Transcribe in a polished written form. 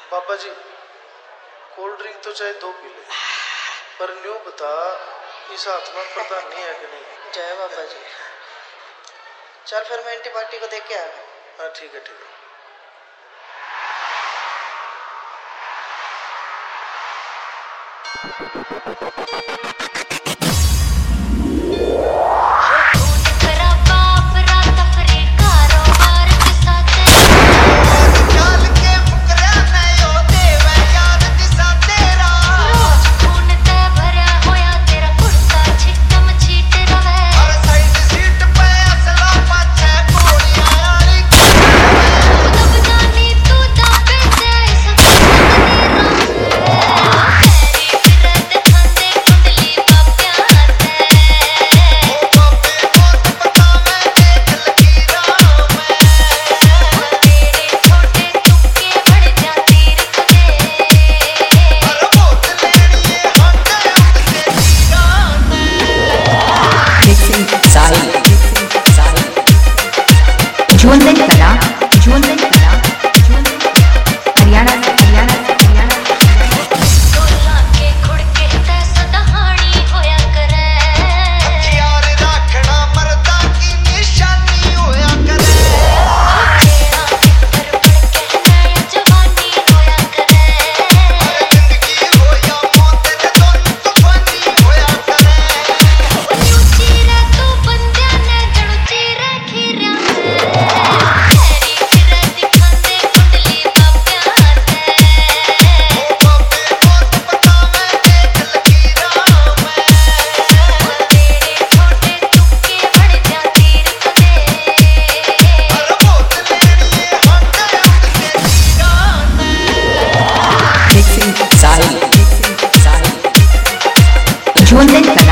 पापा जी cold drink तो चाहे 2 पी ले, पर न्यू बता इस हाथ में प्रधान नहीं है कि नहीं। जय बाबा जी। चल फिर मैं एंटी पार्टी को देख के आया। हाँ ठीक है ठीक है। साहिल